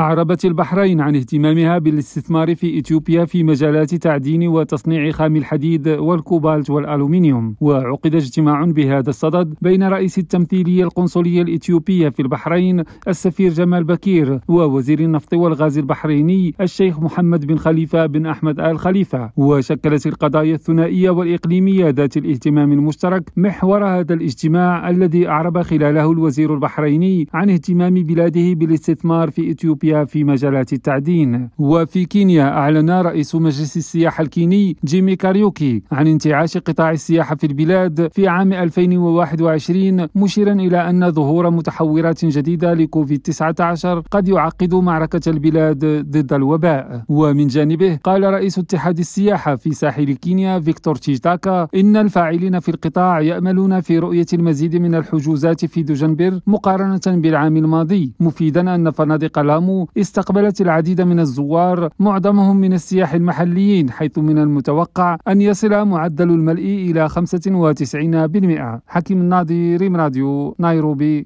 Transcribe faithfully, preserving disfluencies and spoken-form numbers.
أعربت البحرين عن اهتمامها بالاستثمار في إثيوبيا في مجالات تعدين وتصنيع خام الحديد والكوبالت والألومنيوم. وعقد اجتماع بهذا الصدد بين رئيس التمثيلية القنصلية الإثيوبية في البحرين السفير جمال بكير ووزير النفط والغاز البحريني الشيخ محمد بن خليفة بن أحمد آل خليفة. وشكلت القضايا الثنائية والإقليمية ذات الاهتمام المشترك محور هذا الاجتماع، الذي أعرب خلاله الوزير البحريني عن اهتمام بلاده بالاستثمار في إثيوبيا في مجالات التعدين. وفي كينيا أعلن رئيس مجلس السياحة الكيني جيمي كاريوكي عن انتعاش قطاع السياحة في البلاد في عام ألفين وواحد وعشرين، مشيرا إلى أن ظهور متحورات جديدة لكوفيد تسعة عشر قد يعقد معركة البلاد ضد الوباء. ومن جانبه قال رئيس اتحاد السياحة في ساحل كينيا فيكتور تشيتاكا إن الفاعلين في القطاع يأملون في رؤية المزيد من الحجوزات في دجنبر مقارنة بالعام الماضي، مفيدا أن فنادق لامو استقبلت العديد من الزوار معظمهم من السياح المحليين، حيث من المتوقع أن يصل معدل الملء إلى خمسة وتسعين بالمئة. حكيم الناظر، راديو نيروبي.